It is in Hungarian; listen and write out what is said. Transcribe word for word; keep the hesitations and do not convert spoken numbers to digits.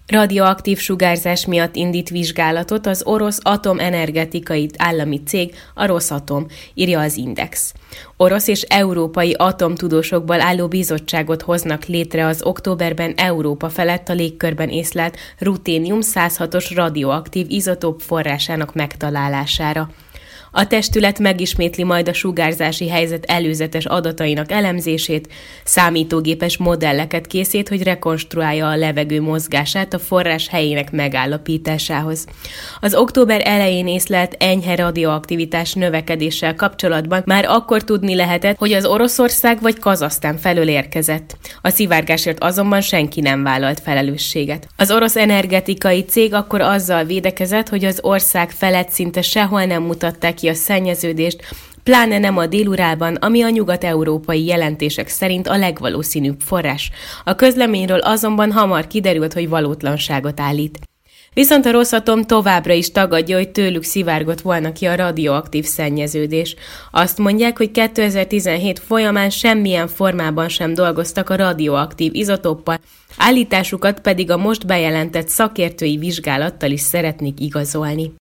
Radioaktív sugárzás miatt indít vizsgálatot az orosz atomenergetikai állami cég, a Rosatom, írja az Index. Orosz és európai atomtudósokból álló bizottságot hoznak létre az októberben Európa felett a légkörben észlelt ruténium száz hatos radioaktív izotóp forrásának megtalálására. A testület megismétli majd a sugárzási helyzet előzetes adatainak elemzését, számítógépes modelleket készít, hogy rekonstruálja a levegő mozgását a forrás helyének megállapításához. Az október elején észlelt enyhe radioaktivitás növekedéssel kapcsolatban már akkor tudni lehetett, hogy az Oroszország vagy Kazahsztán felől érkezett. A szivárgásért azonban senki nem vállalt felelősséget. Az orosz energetikai cég akkor azzal védekezett, hogy az ország felett szinte sehol nem mutatták ki a szennyeződést, pláne nem a Dél-Urálban, ami a nyugat-európai jelentések szerint a legvalószínűbb forrás. A közleményről azonban hamar kiderült, hogy valótlanságot állít. Viszont a Rosatom továbbra is tagadja, hogy tőlük szivárgott volna ki a radioaktív szennyeződés. Azt mondják, hogy kétezer-tizenhét folyamán semmilyen formában sem dolgoztak a radioaktív izotóppal, állításukat pedig a most bejelentett szakértői vizsgálattal is szeretnék igazolni.